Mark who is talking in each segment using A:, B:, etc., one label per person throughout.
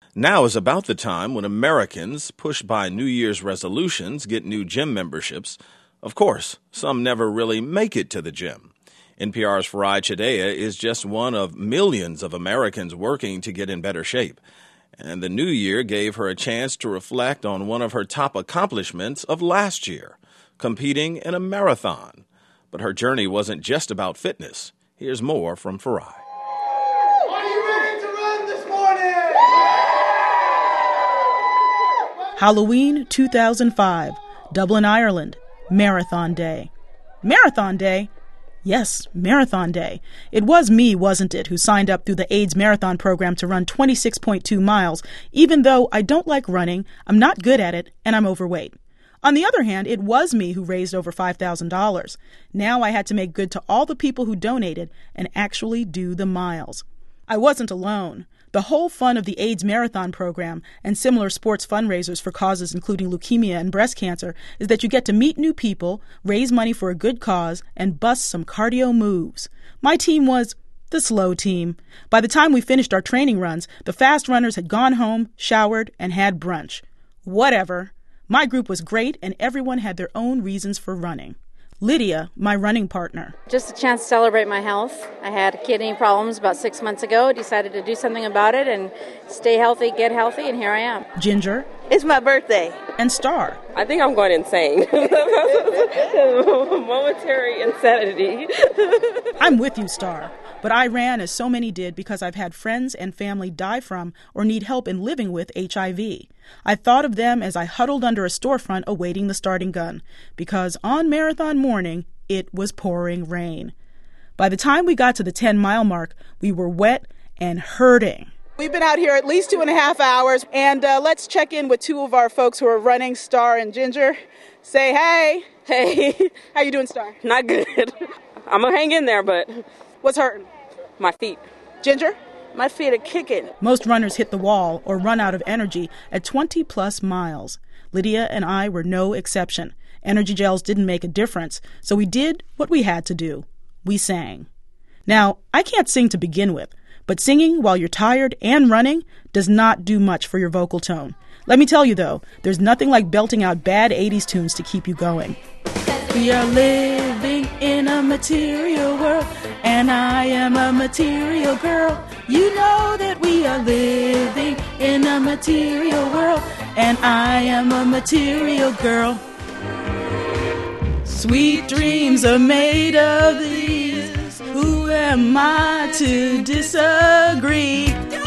A: Now is about the time when Americans, pushed by New Year's resolutions, get new gym memberships. Of course, some never really make it to the gym. NPR's Farai Chideya is just one of millions of Americans working to get in better shape. And the new year gave her a chance to reflect on one of her top accomplishments of last year, competing in a marathon. But her journey wasn't just about fitness. Here's more from Farai.
B: Are you ready to run this morning?
C: Halloween 2005, Dublin, Ireland, Marathon Day. Marathon Day? Yes, Marathon Day. It was me, wasn't it, who signed up through the AIDS Marathon program to run 26.2 miles, even though I don't like running, I'm not good at it, and I'm overweight. On the other hand, it was me who raised over $5,000. Now I had to make good to all the people who donated and actually do the miles. I wasn't alone. The whole fun of the AIDS Marathon program and similar sports fundraisers for causes including leukemia and breast cancer is that you get to meet new people, raise money for a good cause, and bust some cardio moves. My team was the slow team. By the time we finished our training runs, the fast runners had gone home, showered, and had brunch. Whatever. My group was great, and everyone had their own reasons for running. Lydia, my running partner.
D: Just a chance to celebrate my health. I had kidney problems about 6 months ago. Decided to do something about it and stay healthy, get healthy, and here I am.
C: Ginger.
E: It's my birthday.
C: And Star.
F: I think I'm going insane. Momentary insanity.
C: I'm with you, Star. But I ran as so many did because I've had friends and family die from or need help in living with HIV. I thought of them as I huddled under a storefront awaiting the starting gun, because on marathon morning, it was pouring rain. By the time we got to the 10-mile mark, we were wet and hurting.
G: We've been out here at least 2.5 hours, and let's check in with two of our folks who are running, Star and Ginger. Say hey.
F: Hey.
G: How you doing, Star?
F: Not good. I'm going to hang in there, but...
G: What's hurting?
F: My feet.
G: Ginger?
E: My feet are kicking.
C: Most runners hit the wall or run out of energy at 20-plus miles. Lydia and I were no exception. Energy gels didn't make a difference, so we did what we had to do. We sang. Now, I can't sing to begin with, but singing while you're tired and running does not do much for your vocal tone. Let me tell you, though, there's nothing like belting out bad 80s tunes to keep you going. We are living in a material world, and I am a material girl. You know that we are living in a material world, and I am a material girl. Sweet dreams are made of these. Who am I to disagree?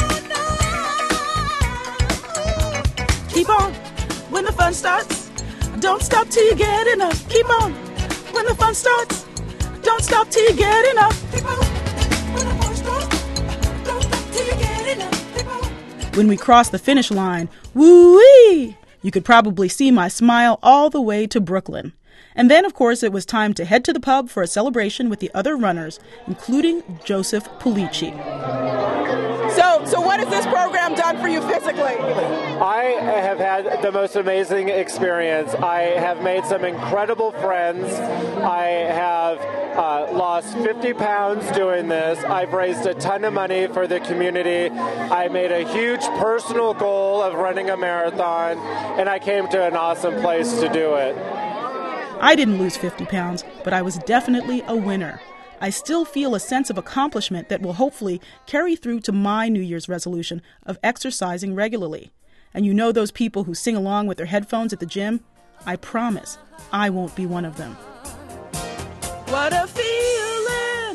C: Keep on when the fun starts. Don't stop till you get enough. Keep on when the fun starts. Don't stop till you get enough. Keep on when the fun starts. Don't stop till you get enough. Keep on. When we crossed the finish line, woo-wee, you could probably see my smile all the way to Brooklyn. And then, of course, it was time to head to the pub for a celebration with the other runners, including Joseph Pulici.
G: So what has this program done for you physically?
H: I have had the most amazing experience. I have made some incredible friends. I have lost 50 pounds doing this. I've raised a ton of money for the community. I made a huge personal goal of running a marathon, and I came to an awesome place to do it.
C: I didn't lose 50 pounds, but I was definitely a winner. I still feel a sense of accomplishment that will hopefully carry through to my New Year's resolution of exercising regularly. And you know those people who sing along with their headphones at the gym? I promise I won't be one of them. What a feeling!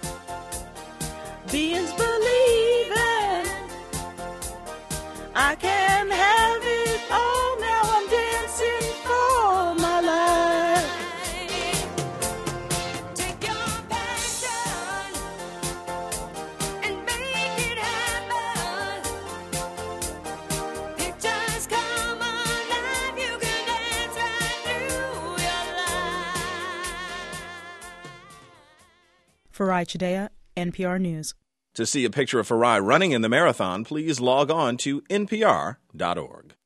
C: Being's believing. I can have it all now. I'm dancing for my life. Farai Chideya, NPR News.
A: To see a picture of Farai running in the marathon, please log on to npr.org.